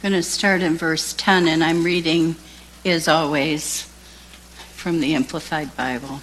going to start in verse 10, and I'm reading, as always, from the Amplified Bible.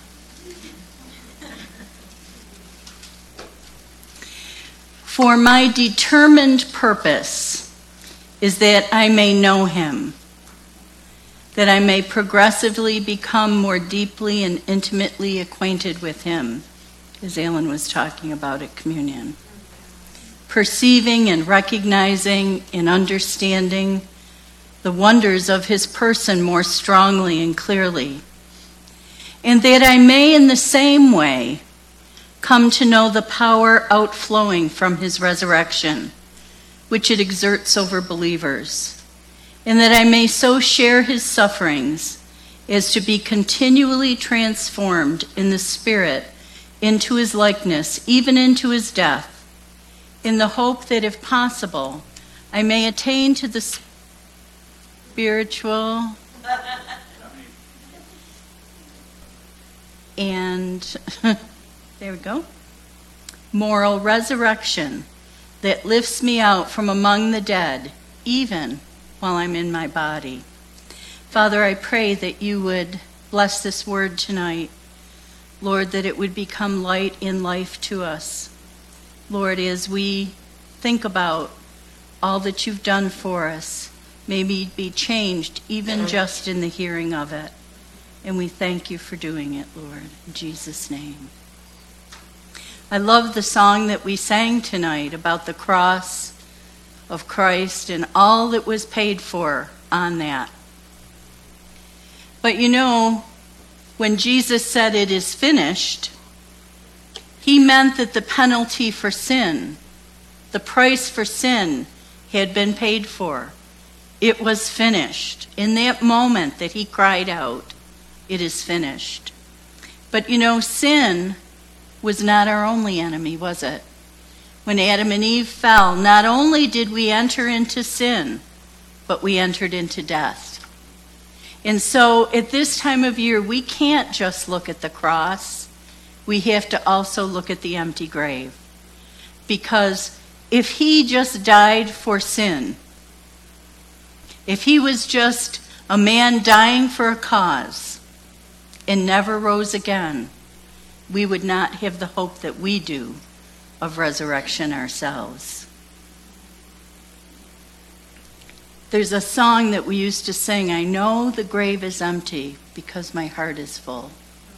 For my determined purpose is that I may know him, that I may progressively become more deeply and intimately acquainted with him, as Alan was talking about at communion. Perceiving and recognizing and understanding the wonders of his person more strongly and clearly, and that I may in the same way come to know the power outflowing from his resurrection, which it exerts over believers, and that I may so share his sufferings as to be continually transformed in the Spirit into his likeness, even into his death, in the hope that, if possible, I may attain to the spiritual and there we go, moral resurrection that lifts me out from among the dead, even while I'm in my body. Father, I pray that you would bless this word tonight. Lord, that it would become light in life to us. Lord, as we think about all that you've done for us, may we be changed even just in the hearing of it. And we thank you for doing it, Lord, in Jesus' name. I love the song that we sang tonight about the cross of Christ and all that was paid for on that. But you know, when Jesus said it is finished, he meant that the penalty for sin, the price for sin, had been paid for. It was finished. In that moment that he cried out, it is finished. But you know, sin was not our only enemy, was it? When Adam and Eve fell, not only did we enter into sin, but we entered into death. And so at this time of year, we can't just look at the cross. We have to also look at the empty grave. Because if he just died for sin, if he was just a man dying for a cause and never rose again, we would not have the hope that we do of resurrection ourselves. There's a song that we used to sing, I know the grave is empty because my heart is full.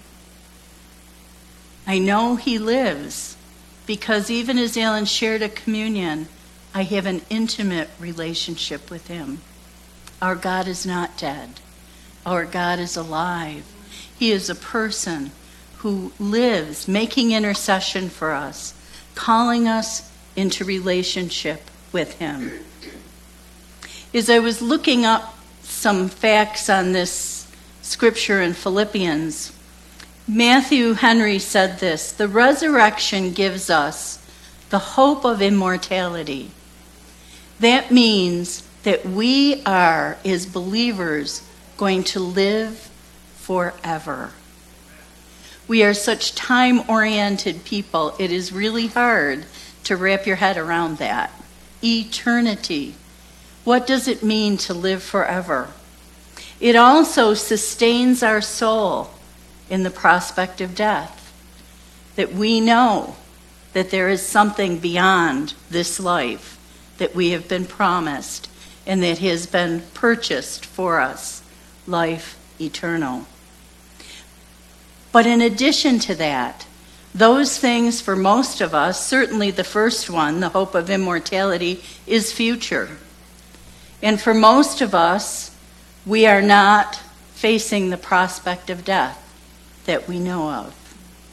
I know he lives because even as Alan shared at communion, I have an intimate relationship with him. Our God is not dead. Our God is alive. He is a person who lives, making intercession for us, calling us into relationship with him. As I was looking up some facts on this scripture in Philippians, Matthew Henry said this: the resurrection gives us the hope of immortality. That means that we are, as believers, going to live forever. We are such time-oriented people, it is really hard to wrap your head around that. Eternity. What does it mean to live forever? It also sustains our soul in the prospect of death, that we know that there is something beyond this life that we have been promised and that has been purchased for us, life eternal. But in addition to that, those things for most of us, certainly the first one, the hope of immortality, is future. And for most of us, we are not facing the prospect of death that we know of.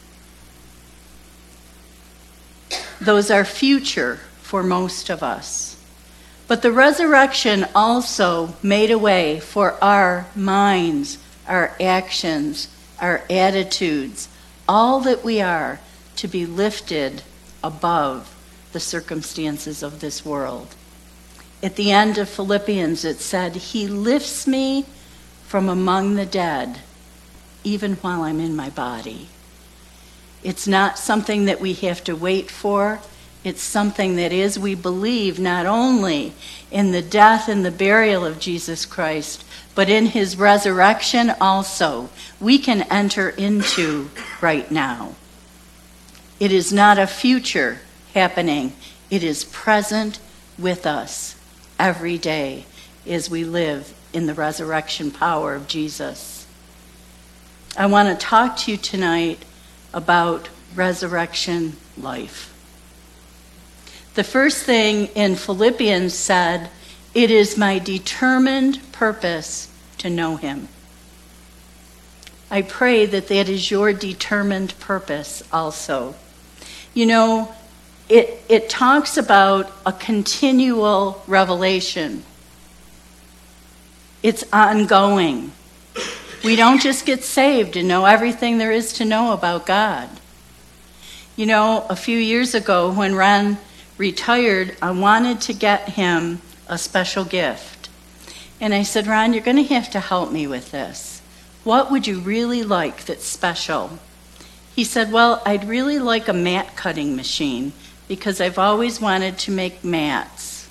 Those are future for most of us. But the resurrection also made a way for our minds, our actions, our attitudes, all that we are, to be lifted above the circumstances of this world. At the end of Philippians, it said, he lifts me from among the dead, even while I'm in my body. It's not something that we have to wait for. It's something that is, we believe not only in the death and the burial of Jesus Christ, but in his resurrection also, we can enter into right now. It is not a future happening. It is present with us every day as we live in the resurrection power of Jesus. I want to talk to you tonight about resurrection life. The first thing in Philippians said, "It is my determined purpose to know him." I pray that that is your determined purpose also. You know, it talks about a continual revelation. It's ongoing. We don't just get saved and know everything there is to know about God. You know, a few years ago when Ron retired, I wanted to get him a special gift. And I said, "Ron, you're going to have to help me with this. What would you really like that's special?" He said, "Well, I'd really like a mat cutting machine because I've always wanted to make mats."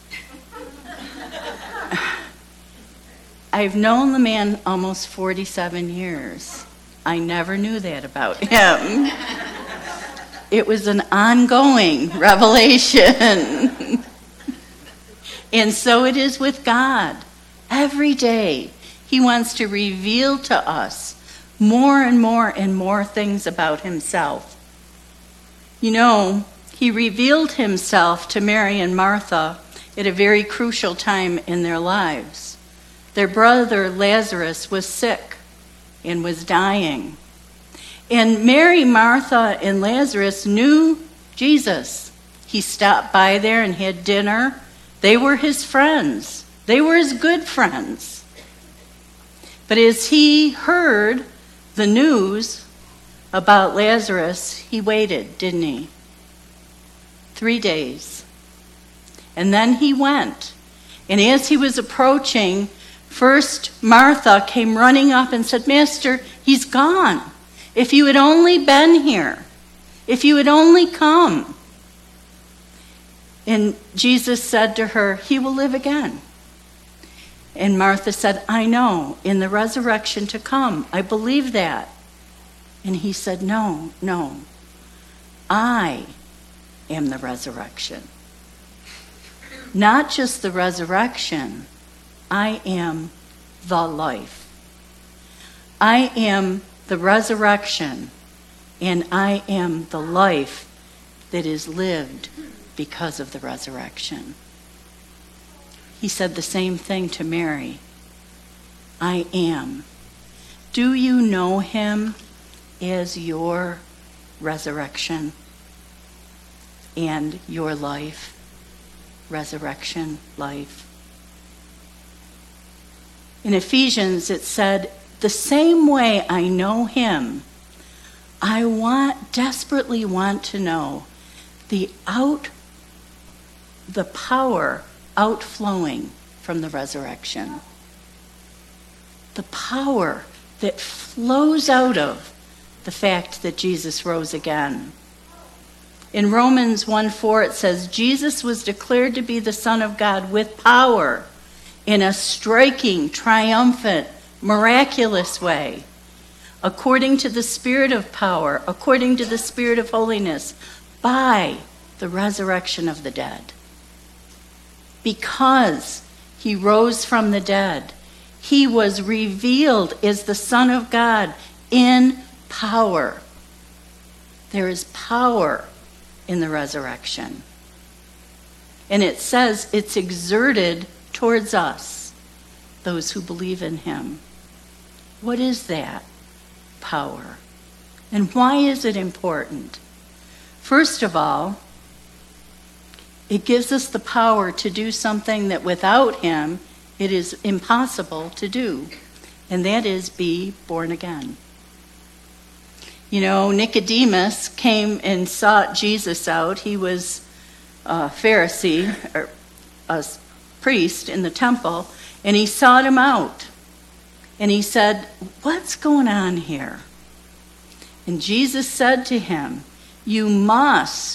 I've known the man almost 47 years. I never knew that about him. It was an ongoing revelation. And so it is with God. Every day, he wants to reveal to us more and more things about himself. You know, he revealed himself to Mary and Martha at a very crucial time in their lives. Their brother Lazarus was sick and was dying. And Mary, Martha, and Lazarus knew Jesus. He stopped by there and had dinner. They were his friends. They were his good friends. But as he heard the news about Lazarus, he waited, didn't he? 3 days. And then he went. And as he was approaching, first Martha came running up and said, "Master, he's gone. If you had only been here, if you had only come." And Jesus said to her, "He will live again." And Martha said, "I know, in the resurrection to come. I believe that." And he said, No, I am the resurrection. Not just the resurrection, I am the life. I am the resurrection, and I am the life that is lived because of the resurrection. He said the same thing to Mary. I am. Do you know him as your resurrection and your life? Resurrection, life. In Ephesians it said, the same way I know him, I desperately want to know the power outflowing from the resurrection. The power that flows out of the fact that Jesus rose again. In Romans 1:4 it says, Jesus was declared to be the Son of God with power in a striking, triumphant, miraculous way, according to the Spirit of power, according to the Spirit of holiness, by the resurrection of the dead. Because he rose from the dead, he was revealed as the Son of God in power. There is power in the resurrection. And it says it's exerted towards us, those who believe in him. What is that power? And why is it important? First of all, it gives us the power to do something that without him it is impossible to do, and that is be born again. You know, Nicodemus came and sought Jesus out. He was a Pharisee, or a priest in the temple, and he sought him out. And he said, "What's going on here?" And Jesus said to him, "You must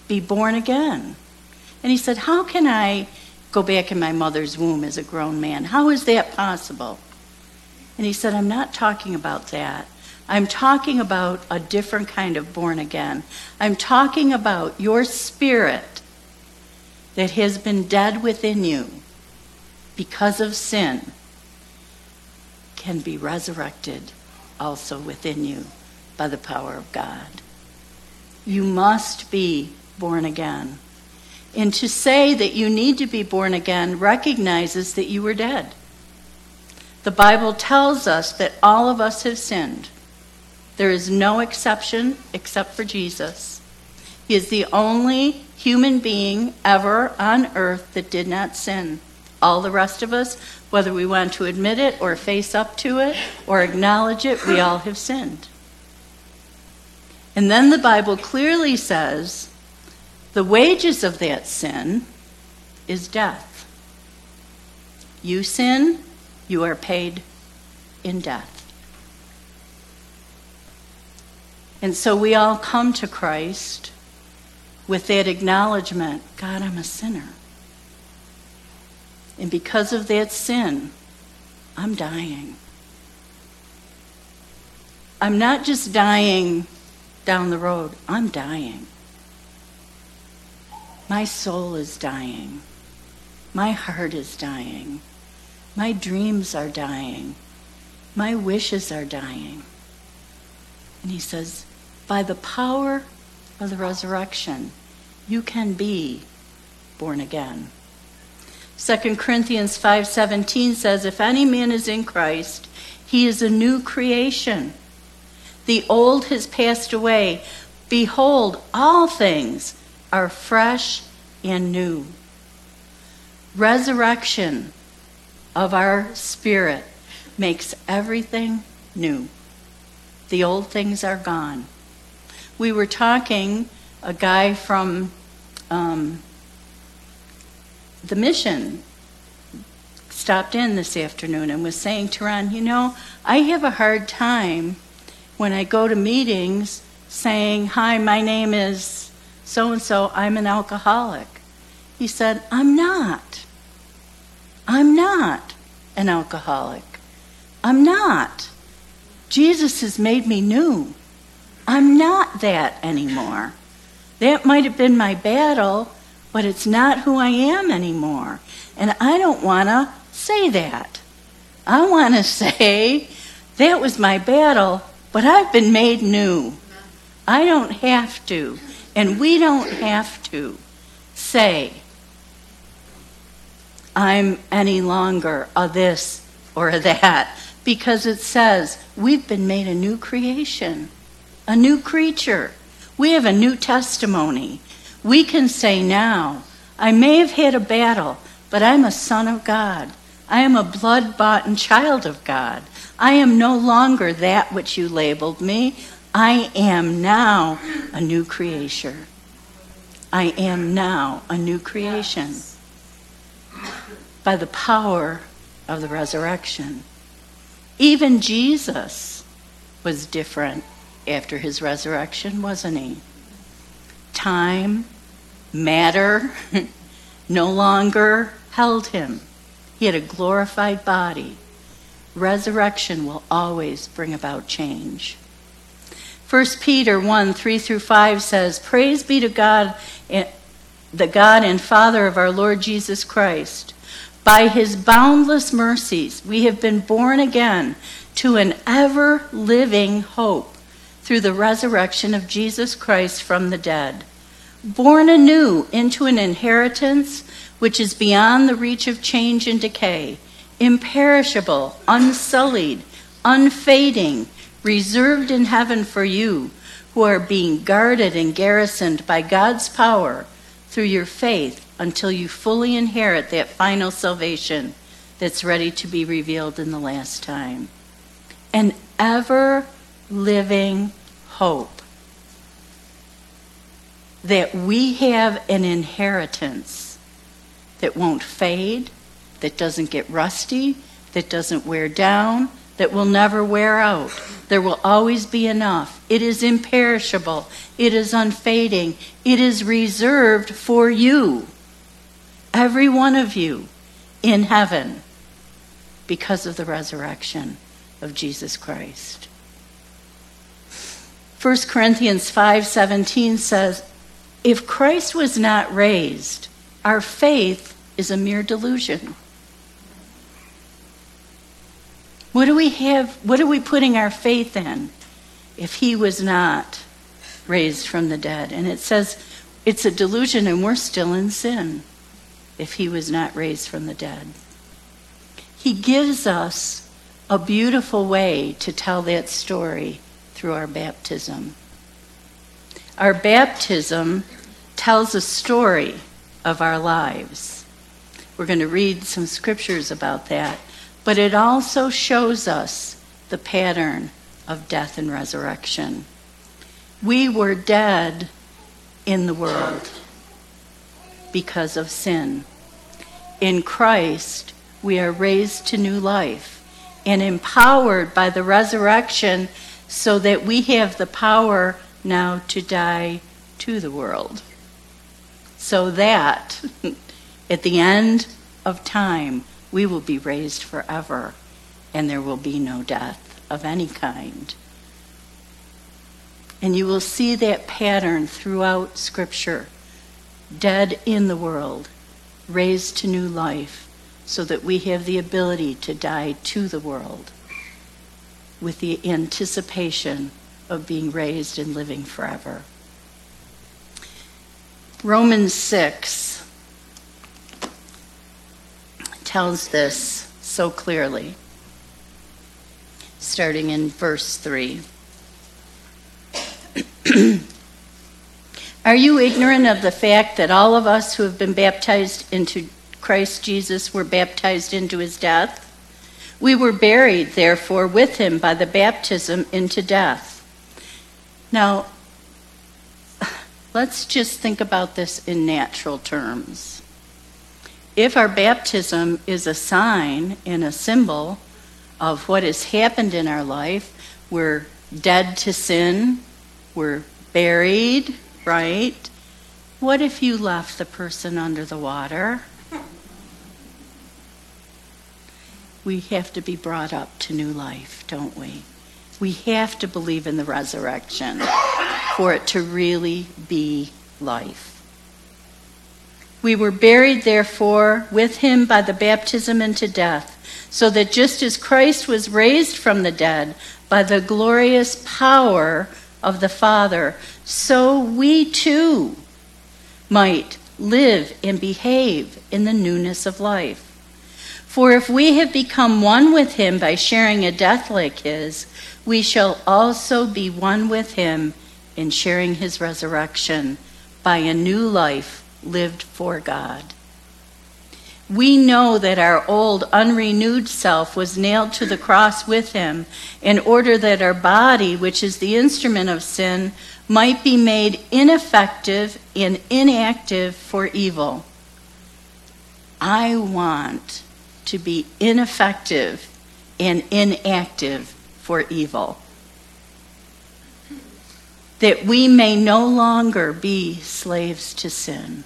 be born again. And he said, how can I go back in my mother's womb as a grown man? How is that possible? And he said, I'm not talking about that. I'm talking about a different kind of born again. I'm talking about your spirit that has been dead within you because of sin can be resurrected also within you by the power of God. You must be born again. And to say that you need to be born again recognizes that you were dead. The Bible tells us that all of us have sinned. There is no exception except for Jesus. He is the only human being ever on earth that did not sin. All the rest of us, whether we want to admit it or face up to it or acknowledge it, we all have sinned. And then the Bible clearly says the wages of that sin is death. You sin, you are paid in death. And so we all come to Christ with that acknowledgement, God, I'm a sinner. And because of that sin, I'm dying. I'm not just dying down the road, I'm dying. My soul is dying. My heart is dying. My dreams are dying. My wishes are dying. And he says, by the power of the resurrection, you can be born again. 2 Corinthians 5:17 says, if any man is in Christ, he is a new creation. The old has passed away. Behold, all things are fresh and new. Resurrection of our spirit makes everything new. The old things are gone. We were talking, a guy from the mission stopped in this afternoon and was saying to Ron, I have a hard time when I go to meetings saying, hi, my name is so-and-so, I'm an alcoholic. He said, I'm not an alcoholic. I'm not. Jesus has made me new. I'm not that anymore. That might have been my battle, but it's not who I am anymore. And I don't want to say that. I want to say, that was my battle, but I've been made new. I don't have to, and we don't have to say, I'm any longer a this or a that, because it says we've been made a new creation, a new creature. We have a new testimony. We can say now, I may have had a battle, but I'm a son of God. I am a blood-bought child of God. I am no longer that which you labeled me. I am now a new creation. I am now a new creation by the power of the resurrection. Even Jesus was different after his resurrection, wasn't he? Time, matter, no longer held him. He had a glorified body. Resurrection will always bring about change. 1 Peter 1:3-5 says, praise be to God, the God and Father of our Lord Jesus Christ. By his boundless mercies, we have been born again to an ever-living hope through the resurrection of Jesus Christ from the dead. Born anew into an inheritance which is beyond the reach of change and decay, imperishable, unsullied, unfading, reserved in heaven for you, who are being guarded and garrisoned by God's power through your faith until you fully inherit that final salvation that's ready to be revealed in the last time. An ever-living hope that we have an inheritance that won't fade, that doesn't get rusty, that doesn't wear down, that will never wear out. There will always be enough. It is imperishable. It is unfading. It is reserved for you, every one of you, in heaven because of the resurrection of Jesus Christ. 1 Corinthians 5:17 says, if Christ was not raised, our faith is a mere delusion. What do we have? What are we putting our faith in if he was not raised from the dead? And it says it's a delusion and we're still in sin if he was not raised from the dead. He gives us a beautiful way to tell that story through our baptism. Our baptism tells a story of our lives. We're going to read some scriptures about that. But it also shows us the pattern of death and resurrection. We were dead in the world because of sin. In Christ, we are raised to new life and empowered by the resurrection so that we have the power now to die to the world. So that at the end of time, we will be raised forever, and there will be no death of any kind. And you will see that pattern throughout Scripture. Dead in the world, raised to new life, so that we have the ability to die to the world with the anticipation of being raised and living forever. Romans 6 tells this so clearly, starting in verse 3. Are you ignorant of the fact that all of us who have been baptized into Christ Jesus were baptized into his death? We were buried, therefore, with him by the baptism into death. Now, let's just think about this in natural terms. If our baptism is a sign and a symbol of what has happened in our life, we're dead to sin, we're buried, right? What if you left the person under the water? We have to be brought up to new life, don't we? We have to believe in the resurrection for it to really be life. We were buried, therefore, with him by the baptism into death, so that just as Christ was raised from the dead by the glorious power of the Father, so we too might live and behave in the newness of life. For if we have become one with him by sharing a death like his, we shall also be one with him in sharing his resurrection by a new life lived for God. We know that our old unrenewed self was nailed to the cross with him in order that our body, which is the instrument of sin, might be made ineffective and inactive for evil. I want to be ineffective and inactive for evil, that we may no longer be slaves to sin.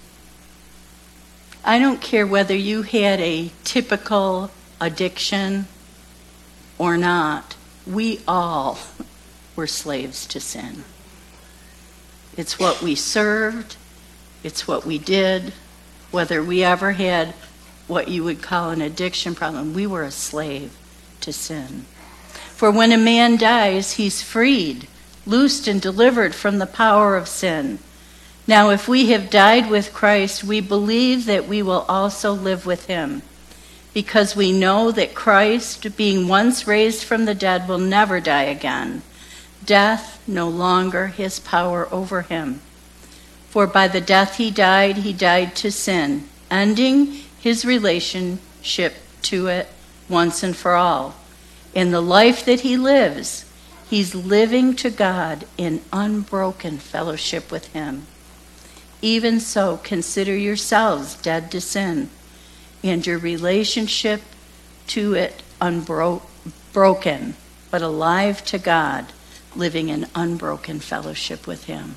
I don't care whether you had a typical addiction or not. We all were slaves to sin. It's what we served. It's what we did. Whether we ever had what you would call an addiction problem, we were a slave to sin. For when a man dies, he's freed, loosed and delivered from the power of sin. Now, if we have died with Christ, we believe that we will also live with him, because we know that Christ, being once raised from the dead, will never die again. Death no longer has power over him. For by the death he died to sin, ending his relationship to it once and for all. In the life that he lives, he's living to God in unbroken fellowship with him. Even so, consider yourselves dead to sin, and your relationship to it broken, but alive to God, living in unbroken fellowship with him.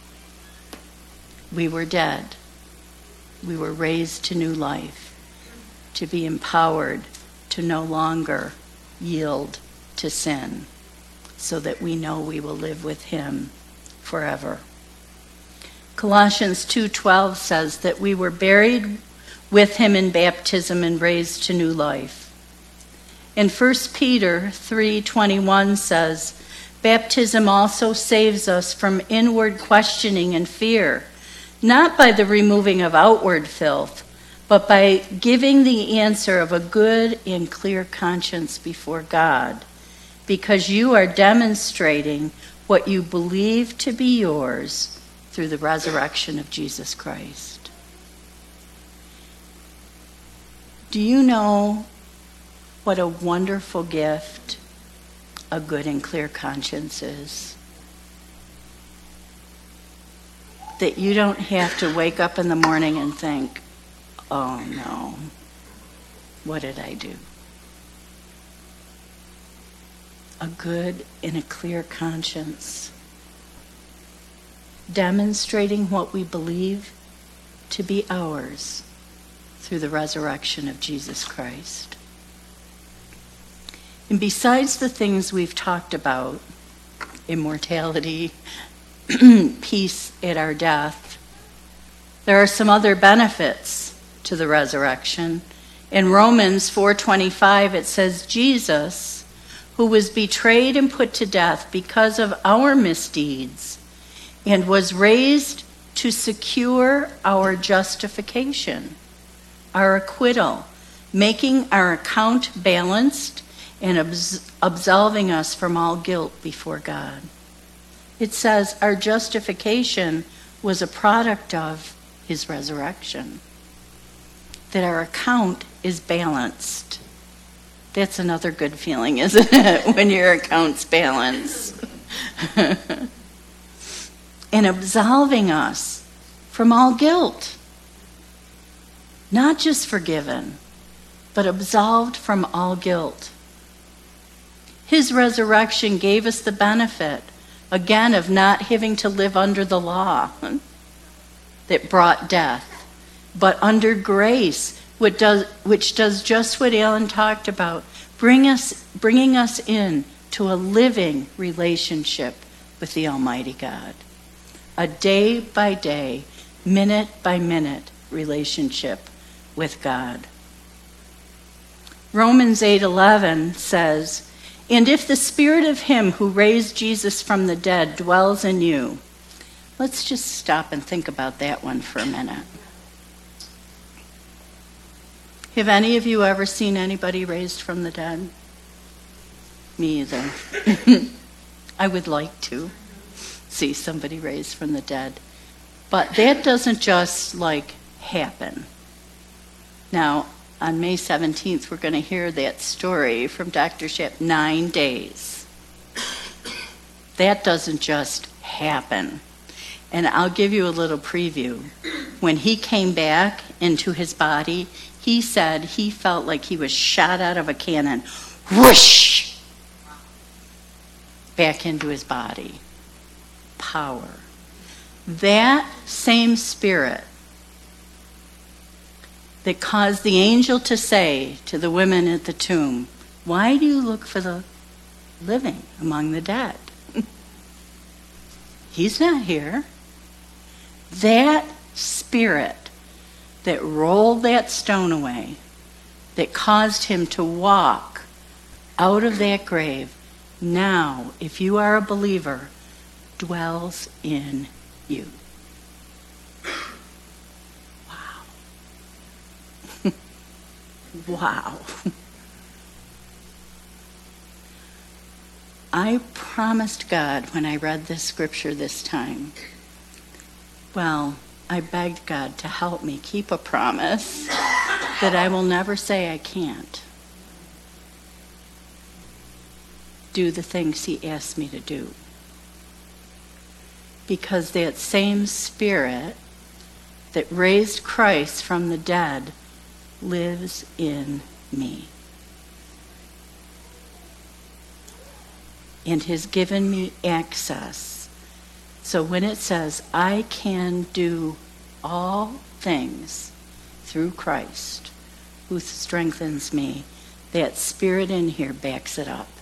We were dead. We were raised to new life, to be empowered to no longer yield to sin, so that we know we will live with him forever. Colossians 2:12 says that we were buried with him in baptism and raised to new life. And 1 Peter 3:21 says, baptism also saves us from inward questioning and fear, not by the removing of outward filth, but by giving the answer of a good and clear conscience before God, because you are demonstrating what you believe to be yours through the resurrection of Jesus Christ. Do you know what a wonderful gift a good and clear conscience is? That you don't have to wake up in the morning and think, oh no, what did I do? A good and a clear conscience, demonstrating what we believe to be ours through the resurrection of Jesus Christ. And besides the things we've talked about, immortality, peace at our death, there are some other benefits to the resurrection. In Romans 4:25 it says, Jesus, who was betrayed and put to death because of our misdeeds, and was raised to secure our justification, our acquittal, making our account balanced and absolving us from all guilt before God. It says our justification was a product of his resurrection, that our account is balanced. That's another good feeling, isn't it, when your account's balanced? And absolving us from all guilt. Not just forgiven, but absolved from all guilt. His resurrection gave us the benefit, again, of not having to live under the law that brought death, but under grace, which does just what Alan talked about, bringing us in to a living relationship with the Almighty God. A day-by-day, minute-by-minute relationship with God. Romans 8:11 says, and if the spirit of him who raised Jesus from the dead dwells in you. Let's just stop and think about that one for a minute. Have any of you ever seen anybody raised from the dead? Me either. I would like to see somebody raised from the dead. But that doesn't just happen. Now, on May 17th, we're going to hear that story from Dr. Shep, 9 days. That doesn't just happen. And I'll give you a little preview. When he came back into his body, he said he felt like he was shot out of a cannon. Whoosh! Back into his body. Power. That same spirit that caused the angel to say to the women at the tomb, why do you look for the living among the dead? He's not here. That spirit that rolled that stone away, that caused him to walk out of that grave, now, if you are a believer, dwells in you. Wow. I promised God when I read this scripture this time, I begged God to help me keep a promise that I will never say I can't do the things he asked me to do. Because that same spirit that raised Christ from the dead lives in me. and has given me access. So when it says, I can do all things through Christ who strengthens me, that Spirit in here backs it up.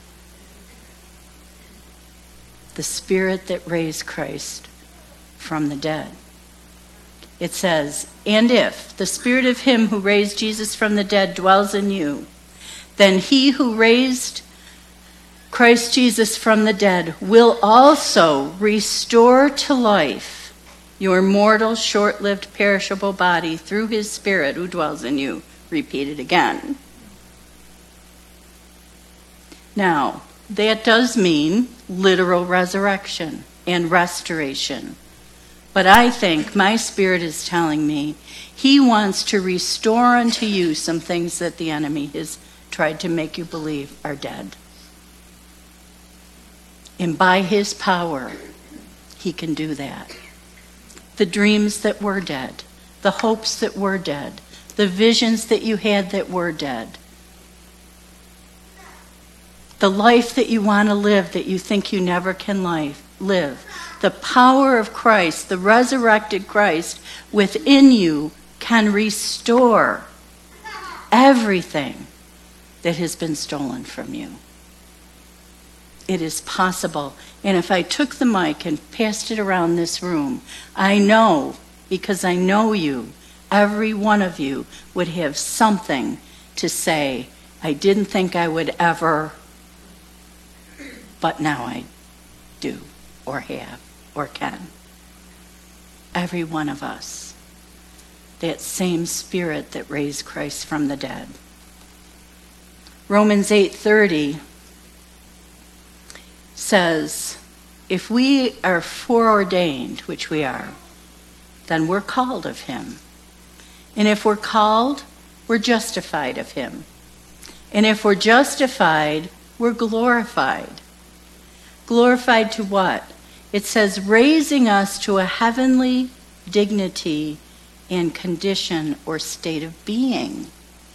The Spirit that raised Christ from the dead. It says, and if the Spirit of him who raised Jesus from the dead dwells in you, then he who raised Christ Jesus from the dead will also restore to life your mortal, short-lived, perishable body through his Spirit who dwells in you. Repeat it again. Now, that does mean literal resurrection and restoration. But I think my spirit is telling me he wants to restore unto you some things that the enemy has tried to make you believe are dead. And by his power, he can do that. The dreams that were dead, the hopes that were dead, the visions that you had that were dead, the life that you want to live that you think you never can live. The power of Christ, the resurrected Christ within you can restore everything that has been stolen from you. It is possible. And if I took the mic and passed it around this room, I know, because I know you, every one of you would have something to say, I didn't think I would ever, but now I do, or have, or can. Every one of us. That same Spirit that raised Christ from the dead. Romans 8:30 says, if we are foreordained, which we are, then we're called of him. And if we're called, we're justified of him. And if we're justified, we're glorified. Glorified to what? It says raising us to a heavenly dignity and condition or state of being.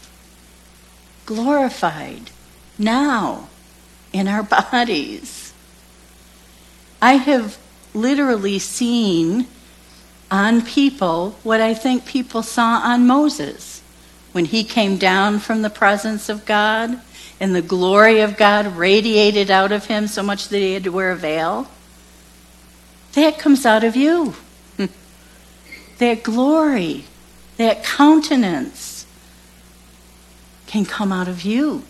Glorified now in our bodies. I have literally seen on people what I think people saw on Moses when he came down from the presence of God and the glory of God radiated out of him so much that he had to wear a veil. That comes out of you. That glory, that countenance can come out of you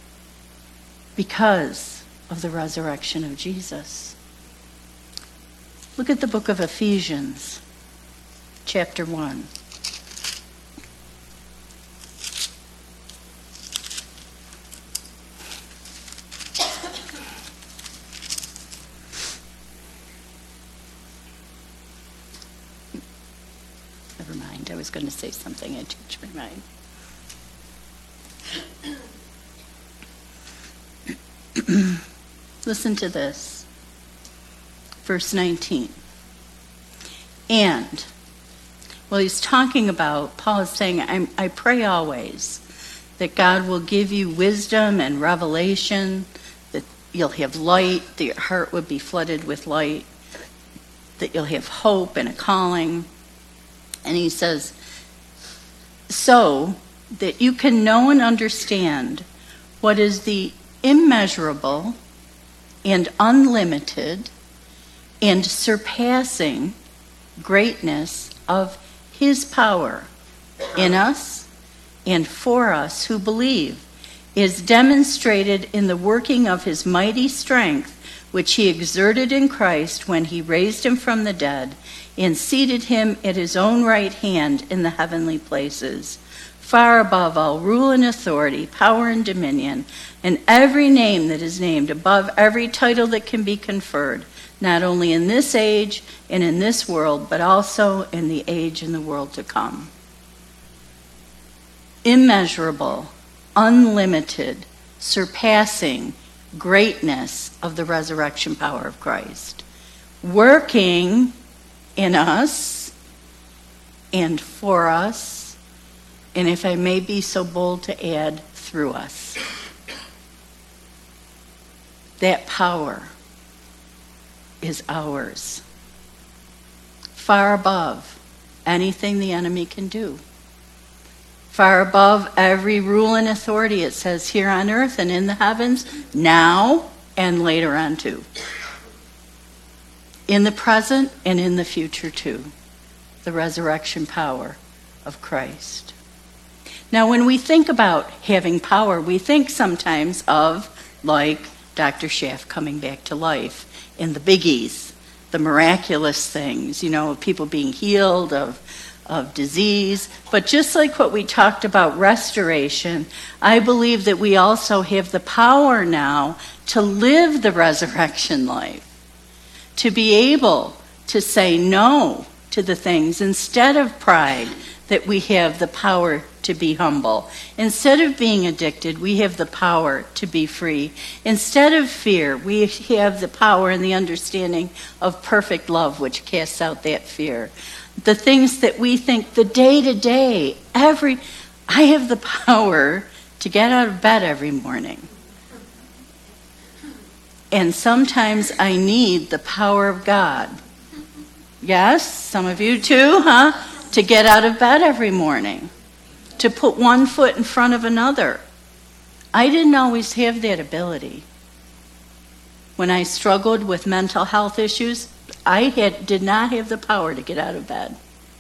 because of the resurrection of Jesus. Look at the book of Ephesians, chapter 1. Never mind, I was going to say something, I changed my mind. Listen to this. Verse 19. And, well, he's talking about, Paul is saying, I pray always that God will give you wisdom and revelation, that you'll have light, that your heart would be flooded with light, that you'll have hope and a calling. And he says, so that you can know and understand what is the immeasurable and unlimited and surpassing greatness of his power in us and for us who believe is demonstrated in the working of his mighty strength, which he exerted in Christ when he raised him from the dead and seated him at his own right hand in the heavenly places, far above all rule and authority, power and dominion, and every name that is named, above every title that can be conferred, not only in this age and in this world, but also in the age and the world to come. Immeasurable, unlimited, surpassing greatness of the resurrection power of Christ, working in us and for us, and if I may be so bold to add, through us. that power is ours, far above anything the enemy can do, far above every rule and authority it says here on earth and in the heavens, now and later on too, in the present and in the future too, the resurrection power of Christ. Now, when we think about having power, we think sometimes of, like Dr. Schaff coming back to life, and the biggies, the miraculous things, people being healed of disease. But just like what we talked about restoration, I believe that we also have the power now to live the resurrection life, to be able to say no to the things. Instead of pride, that we have the power to be humble. Instead of being addicted, we have the power to be free. Instead of fear, we have the power and the understanding of perfect love, which casts out that fear. The things that we think, the day-to-day, I have the power to get out of bed every morning. And sometimes I need the power of God. Yes, some of you too, huh? To get out of bed every morning, to put one foot in front of another. I didn't always have that ability. When I struggled with mental health issues, I did not have the power to get out of bed.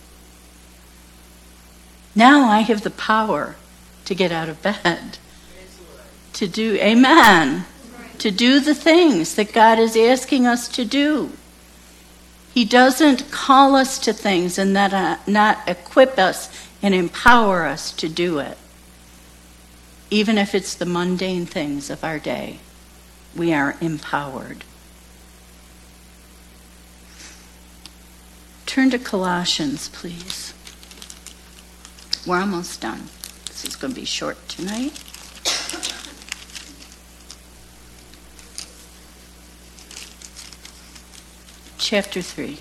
Now I have the power to get out of bed, to do, amen, to do the things that God is asking us to do. He doesn't call us to things and not equip us and empower us to do it. Even if it's the mundane things of our day, we are empowered. Turn to Colossians, please. We're almost done. This is going to be short tonight. Chapter 3.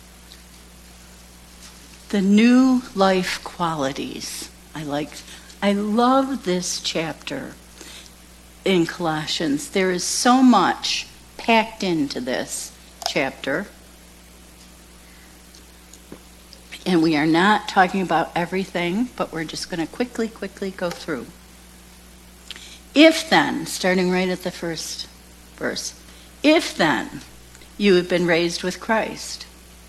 The new life qualities. I love this chapter in Colossians. There is so much packed into this chapter. And we are not talking about everything, but we're just going to quickly go through. If then, starting right at the first verse, if then you have been raised with Christ,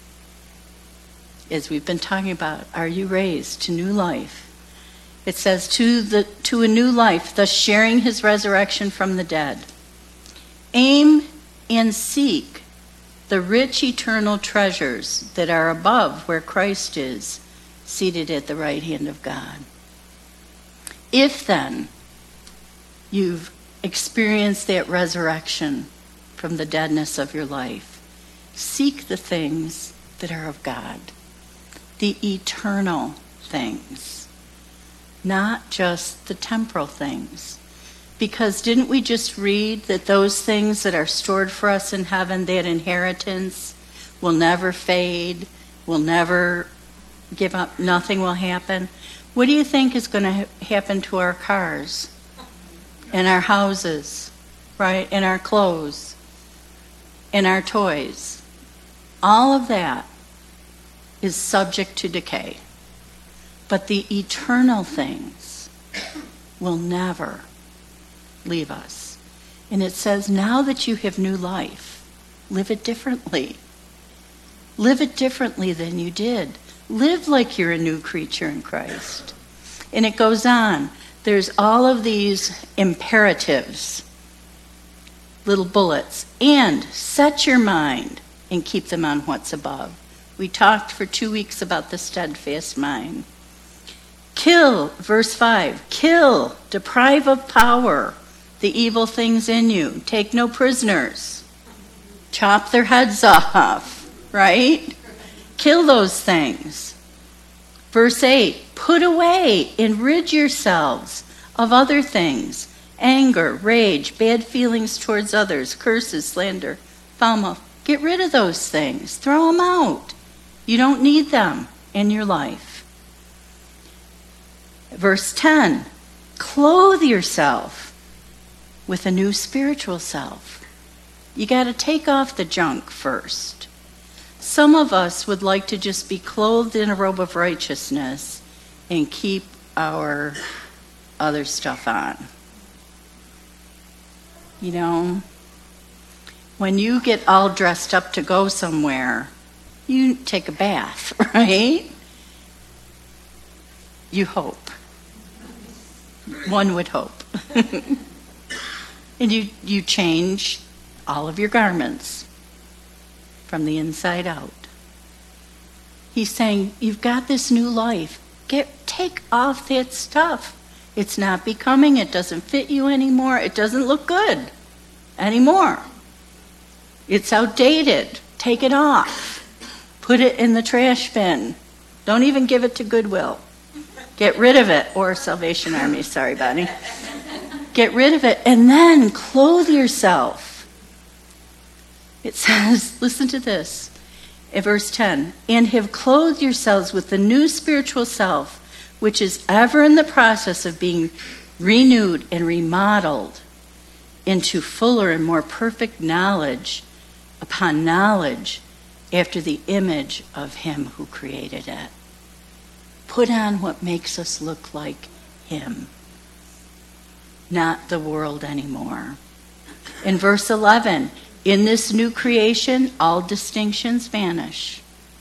as we've been talking about, are you raised to new life? It says to a new life, thus sharing his resurrection from the dead. Aim and seek the rich eternal treasures that are above where Christ is, seated at the right hand of God. If then you've experienced that resurrection from the deadness of your life, seek the things that are of God, the eternal things, not just the temporal things. Because didn't we just read that those things that are stored for us in heaven, that inheritance, will never fade, will never give up, nothing will happen? What do you think is going to happen to our cars, and our houses, right, and our clothes, and our toys? All of that is subject to decay. But the eternal things will never leave us. And it says, now that you have new life, live it differently. Live it differently than you did. Live like you're a new creature in Christ. And it goes on. There's all of these imperatives, little bullets. And set your mind and keep them on what's above. We talked for 2 weeks about the steadfast mind. Kill, verse 5, kill, deprive of power the evil things in you. Take no prisoners. Chop their heads off, right? Kill those things. Verse 8, put away and rid yourselves of other things. Anger, rage, bad feelings towards others, curses, slander, foul mouth. Get rid of those things. Throw them out. You don't need them in your life. Verse 10, clothe yourself with a new spiritual self. You got to take off the junk first. Some of us would like to just be clothed in a robe of righteousness and keep our other stuff on. You know, when you get all dressed up to go somewhere, you take a bath, right? You hope. One would hope. And you change all of your garments from the inside out. He's saying, you've got this new life. Take off that stuff. It's not becoming. It doesn't fit you anymore. It doesn't look good anymore. It's outdated. Take it off. Put it in the trash bin. Don't even give it to Goodwill. Get rid of it. Or Salvation Army. Sorry, Bonnie. Get rid of it. And then clothe yourself. It says, listen to this. In verse 10, and have clothed yourselves with the new spiritual self, which is ever in the process of being renewed and remodeled into fuller and more perfect knowledge upon knowledge after the image of him who created it. Put on what makes us look like him, not the world anymore. In verse 11, in this new creation, all distinctions vanish.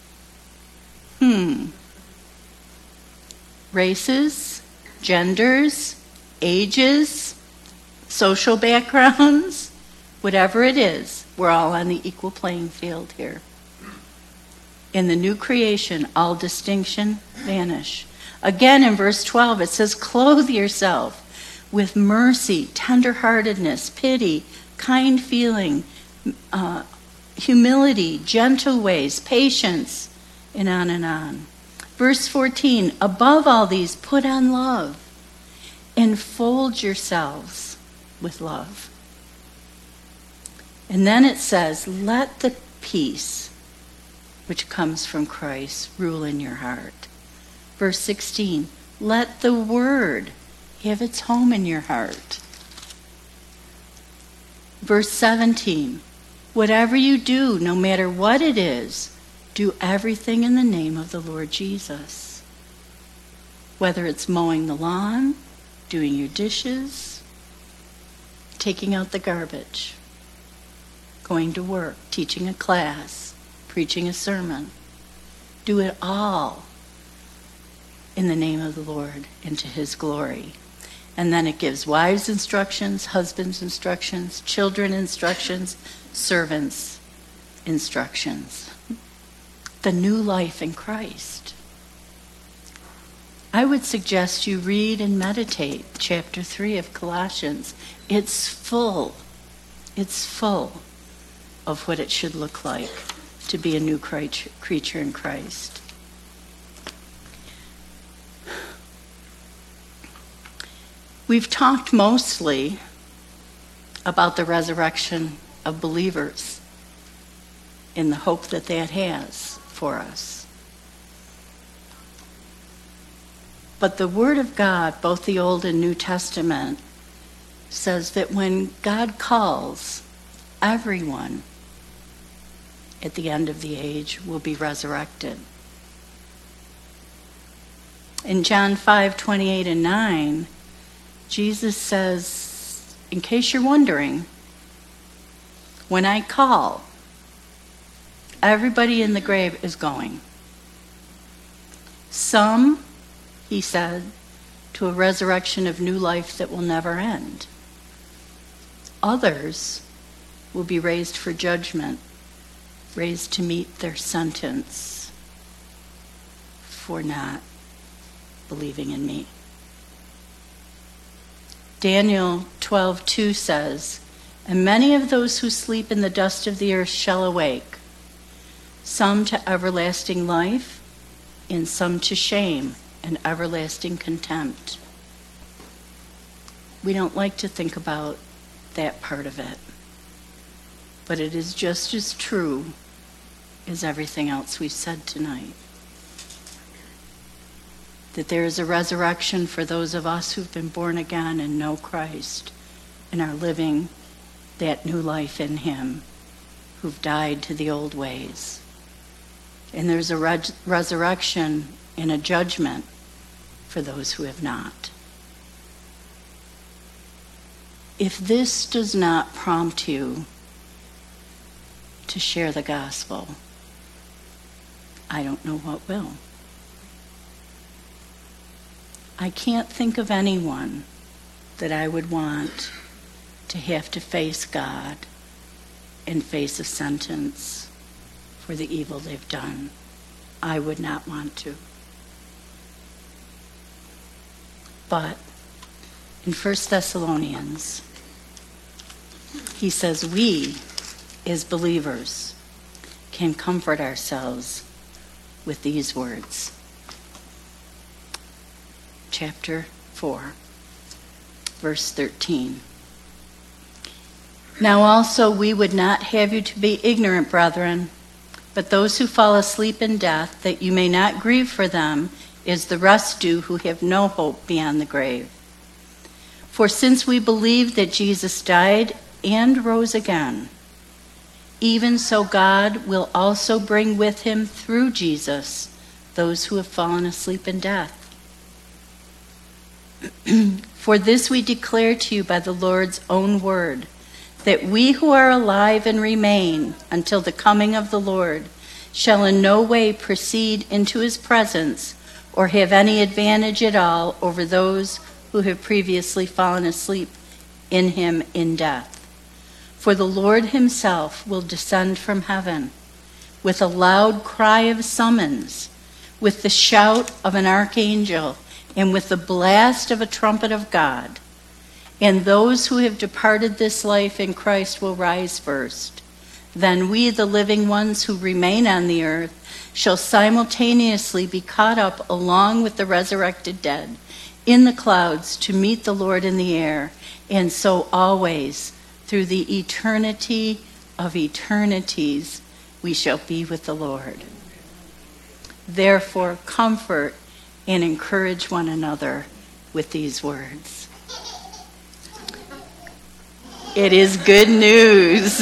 Races, genders, ages, social backgrounds, whatever it is, we're all on the equal playing field here. In the new creation, all distinction vanish. Again, in verse 12, it says, clothe yourself with mercy, tenderheartedness, pity, kind feeling, humility, gentle ways, patience, and on and on. Verse 14, above all these, put on love. Enfold yourselves with love. And then it says, let the peace which comes from Christ rule in your heart. Verse 16, let the word have its home in your heart. Verse 17, whatever you do, no matter what it is, do everything in the name of the Lord Jesus. Whether it's mowing the lawn, doing your dishes, taking out the garbage, going to work, teaching a class, preaching a sermon. Do it all in the name of the Lord and to his glory. And then it gives wives instructions, husbands instructions, children instructions, servants instructions. The new life in Christ. I would suggest you read and meditate chapter 3 of Colossians. It's full of what it should look like to be a new creature in Christ. We've talked mostly about the resurrection of believers and the hope that that has for us. But the Word of God, both the Old and New Testament, says that when God calls, everyone at the end of the age will be resurrected. In John 5:28 and 9, Jesus says, in case you're wondering, when I call, everybody in the grave is going. Some, he said, to a resurrection of new life that will never end. Others will be raised for judgment, raised to meet their sentence for not believing in me. Daniel 12:2 says, and many of those who sleep in the dust of the earth shall awake, some to everlasting life, and some to shame and everlasting contempt. We don't like to think about that part of it, but it is just as true as everything else we've said tonight. That there is a resurrection for those of us who've been born again and know Christ and are living that new life in him, who've died to the old ways. And there's a resurrection and a judgment for those who have not. If this does not prompt you to share the gospel, I don't know what will. I can't think of anyone that I would want to have to face God and face a sentence for the evil they've done. I would not want to. But in 1 Thessalonians, he says we, as believers, can comfort ourselves with these words. Chapter 4, verse 13. Now also we would not have you to be ignorant, brethren, but those who fall asleep in death, that you may not grieve for them, as the rest do who have no hope beyond the grave. For since we believe that Jesus died and rose again, even so God will also bring with him through Jesus those who have fallen asleep in death. For this we declare to you by the Lord's own word, that we who are alive and remain until the coming of the Lord shall in no way proceed into his presence or have any advantage at all over those who have previously fallen asleep in him in death. For the Lord himself will descend from heaven with a loud cry of summons, with the shout of an archangel, and with the blast of a trumpet of God. And those who have departed this life in Christ will rise first. Then we, the living ones who remain on the earth, shall simultaneously be caught up along with the resurrected dead in the clouds to meet the Lord in the air, and so always, through the eternity of eternities, we shall be with the Lord. Therefore, comfort and encourage one another with these words. It is good news.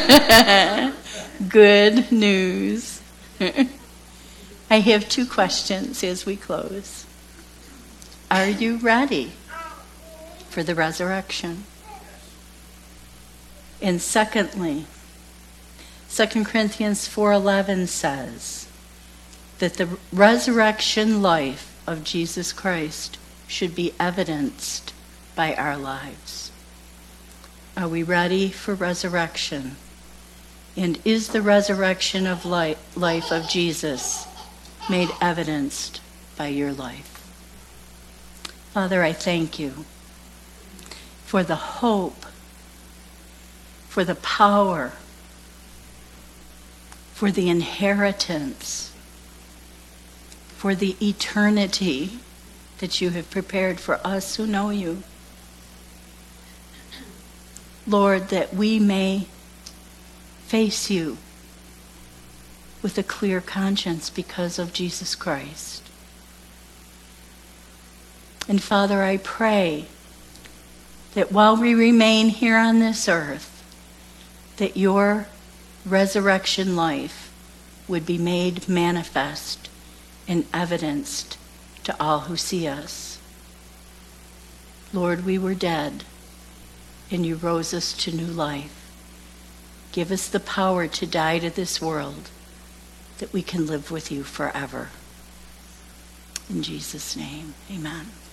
Good news. I have 2 questions as we close. Are you ready for the resurrection? And secondly, 2 Corinthians 4:11 says that the resurrection life of Jesus Christ should be evidenced by our lives. Are we ready for resurrection? And is the resurrection of life of Jesus made evidenced by your life? Father, I thank you for the hope, for the power, for the inheritance, for the eternity that you have prepared for us who know you. Lord, that we may face you with a clear conscience because of Jesus Christ. And Father, I pray that while we remain here on this earth, that your resurrection life would be made manifest and evidenced to all who see us. Lord, we were dead, and you rose us to new life. Give us the power to die to this world, that we can live with you forever. In Jesus' name, amen.